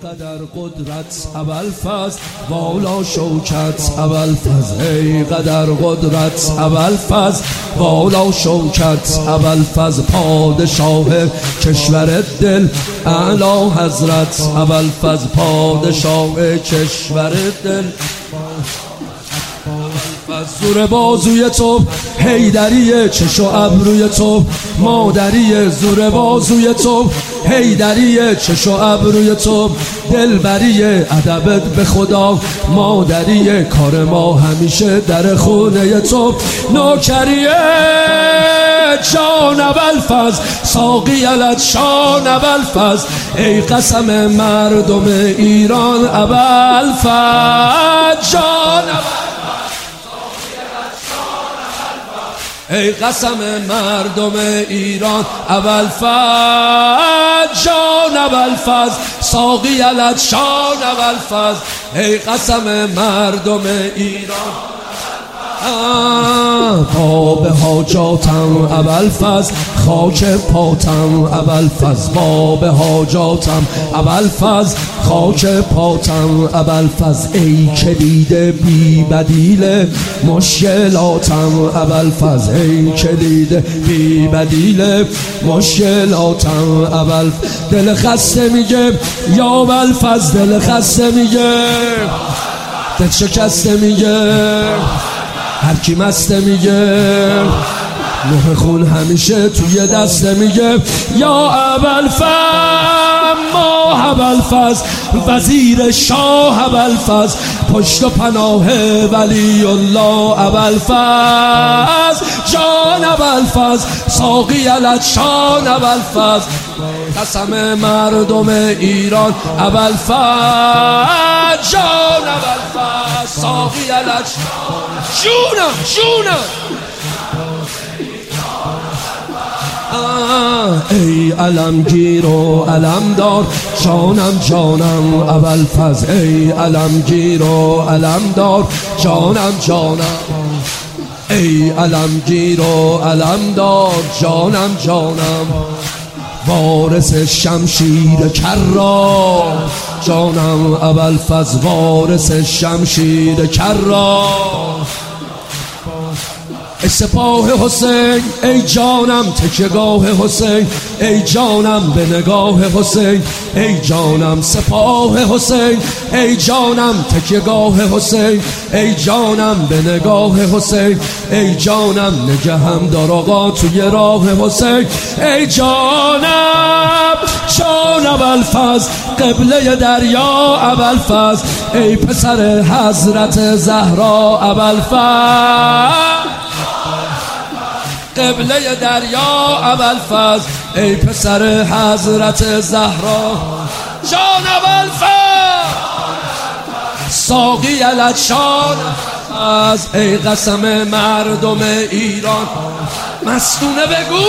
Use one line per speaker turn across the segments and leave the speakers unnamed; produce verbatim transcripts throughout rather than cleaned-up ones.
قدر قدرت ابوالفضل والا شوکت ابوالفضل، ای قدر قدرت ابوالفضل والا شوکت ابوالفضل، پادشاه کشور دل اعلی حضرت ابوالفضل، پادشاه کشور دل. زور بازوی تو حیدریه، چش و ابروی تو مادریه، زور بازوی تو حیدریه، چش و ابروی تو دلبریه، ادبت به خدا مادریه، کار ما همیشه در خونه تو نوکریه. جان ابوالفضل ساقی العطشان ابوالفضل، ای قسم مردم ایران ابوالفضل، جان ای قسم مردم ایران ابوالفضل، جان ابوالفضل ساقی العطشان ابوالفضل، ای قسم مردم ایران. پا به حاجاتم ابوالفضل، خاک پاتم ابوالفضل، پا به حاجاتم ابوالفضل، خاک پاتم ابوالفضل، ای کلید بی بدیل مشکلاتم ابوالفضل، ای کلید بی بدیل مشکلاتم ابوالفضل. دل خسته میگه یا ابوالفضل، دل خسته میگه، دل شکسته میگه، هر کی مسته میگه، نوح خون همیشه توی دسته میگه یا ابوالفضل، ما ابوالفضل وزیر شاه ابوالفضل، پشت و پناه ولی الله ابوالفضل، جان ابوالفضل ساقی العطشان ابوالفضل، قسم مردم ایران ابوالفضل، جان ابوالفضل ساقی العطشان، جونم جونم. ای علمگیر و علمدار جانم جانم ابوالفضل، ای علمگیر و علمدار جانم جانم، ای علمگیر و علمدار جانم جانم، وارث شمشیر کرار جانم ابوالفضل، وارث شمشیر کرار. ای سپاه حسین ای جانم تکیه‌گاه حسین، ای جانم به نگاه حسین، ای جانم سپاه حسین، ای جانم تکیه‌گاه حسین، ای جانم به نگاه حسین، ای جانم نگهم دار آقا توی راه حسین، ای جانم جان ابوالفضل قبله دریا ابوالفضل، ای پسر حضرت زهرا ابوالفضل، قبله دریا ابوالفضل، ای پسر حضرت زهرا، جان ابوالفضل ساقی العطشان از، ای قسم مردم ایران مستونه بگو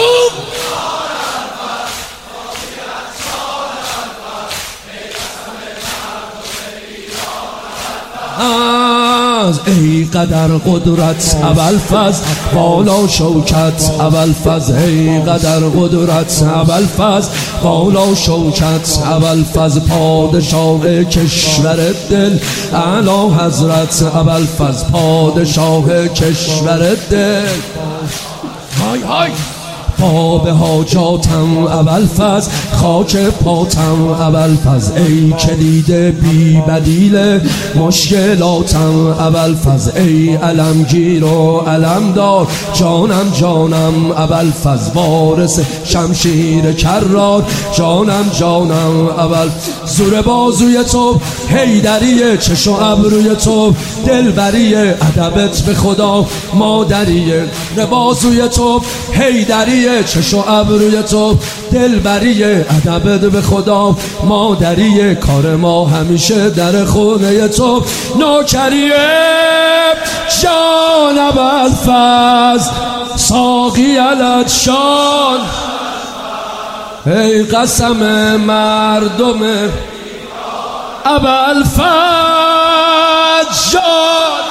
از، ای قدر قدرت ابوالفضل بالا شوکت ابوالفضل، ای قدر قدرت ابوالفضل بالا شوکت ابوالفضل، پادشاه کشور دل اعلی حضرت ابوالفضل، پادشاه کشور دل. های های پا به حاجاتم ابوالفضل، خاک پاتم ابوالفضل، ای کلید بی بدیل مشکلاتم ابوالفضل، ای علمگیر و علمدار جانم جانم ابوالفضل، وارث شمشیر کرار جانم جانم ابوالفضل. زور بازوی تو حیدریه، چش و ابروی تو دلبریه، ادبت به خدا مادریه، بازوی تو حیدریه، چش و ابروی تو دلبریه، ادبت به خدا مادریه، کار ما همیشه در خونه تو نوکریه. جان ابوالفضل ساقی العطشان، ای قسم مردم ابوالفضل، جان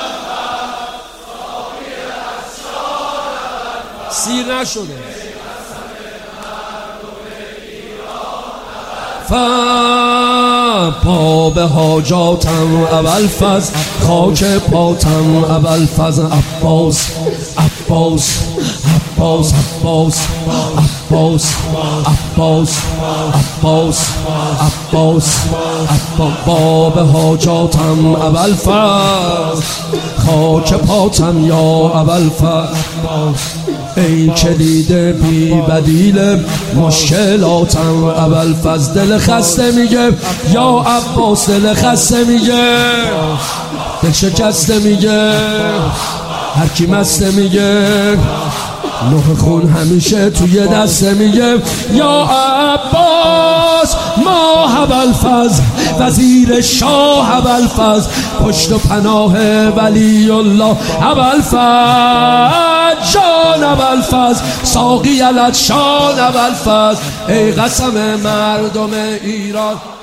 سیر نشده ف باب حاجاتم ابوالفضل، خاک پاتم ابوالفضل. عباس عباس عباس عباس عباس عباس عباس عباس عباس. باب حاجاتم ابوالفضل، خاک پاتم یا ابوالفضل. ای کلید بی بدیل مشکلاتم ابوالفضل. دل خسته میگه یا عباس، دل خسته میگه، دل شکسته میگه، هر کی مسته میگه، نوح خون همیشه توی دسته میگه یا عباس. ما ابوالفضل وزیر شاه ابوالفضل، پشت و پناه ولی الله ابوالفضل. جان ابوالفضل ساقی علت شان ابوالفضل. ای قسم مردم ایران